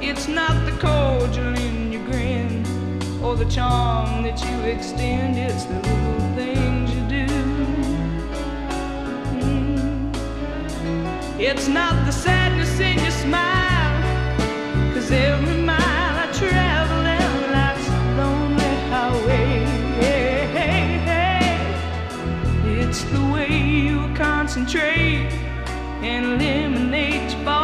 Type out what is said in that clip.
It's not the cordial in your grin or the charm that you extend. It's the little things you do. It's not the sadness in your smile, 'cause every mile I travel in life's a lonely highway. It's the way you concentrate and eliminate your